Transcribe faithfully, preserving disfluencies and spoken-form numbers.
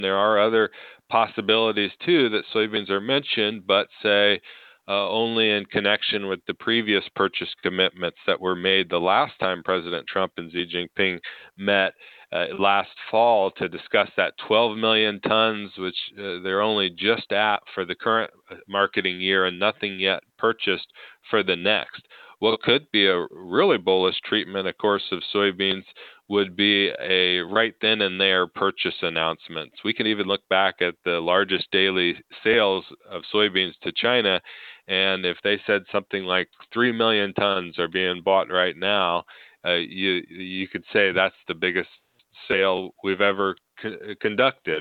There are other possibilities too that soybeans are mentioned, but say uh, only in connection with the previous purchase commitments that were made the last time President Trump and Xi Jinping met uh, last fall to discuss that twelve million tons, which uh, they're only just at for the current uh, marketing year and nothing yet purchased for the next. What could be a really bullish treatment, of course, of soybeans would be a right then and there purchase announcements. We can even look back at the largest daily sales of soybeans to China, and if they said something like three million tons are being bought right now, uh, you you could say that's the biggest sale we've ever co- conducted.